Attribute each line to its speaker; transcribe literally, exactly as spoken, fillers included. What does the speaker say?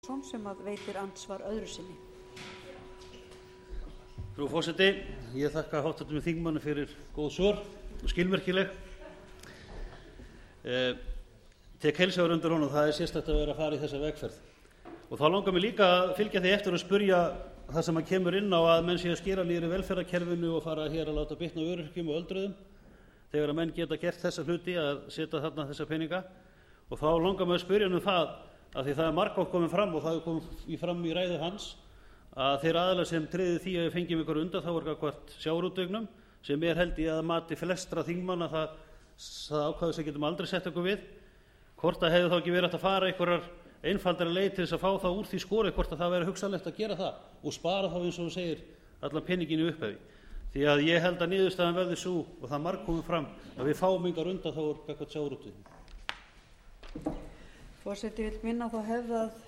Speaker 1: sem að veitir andsvar öðru sinni.
Speaker 2: Frú forseti, ég þakka háttvirtum þingmanni fyrir góð svör og skilmerkileg. Eh, tek heils hugar undir honum, það er sérstakt að vera að fara í þessa vegferð. Og þá langar mig líka að fylgja því eftir og spurja það sem að kemur inn á að menn sé að skera niður í velferðarkerfinu og fara hér að láta bitna á öryrkjum og öldruðum, þegar að menn geta gert þessa hluti að setja þarna þessa peninga. Og þá langar mig að spyrja um það, af því það er margótt komið fram og það er komið fram í ræðu hans, að þeir aðilar sem tryðu því að við fengjum ykkur undanþágur gagnvart sjávarútveginum, sem er held ég að mati flestra þingmanna það, það ákvæði sem getum aldrei sett okkur við, hvort það hefði þá ekki verið hægt að fara einhverjar einfaldari leið til þess að fá það úr því skori, hvort að það væri hugsanlegt að gera það og spara þá eins og þú segir allan peningin í upphafi. Því að ég held að niðurstaðan verði sú, og það margt komið fram, að við fáum engar undanþágur gagnvart sjávarútvegi.
Speaker 1: Forseti vill minna þá hefð að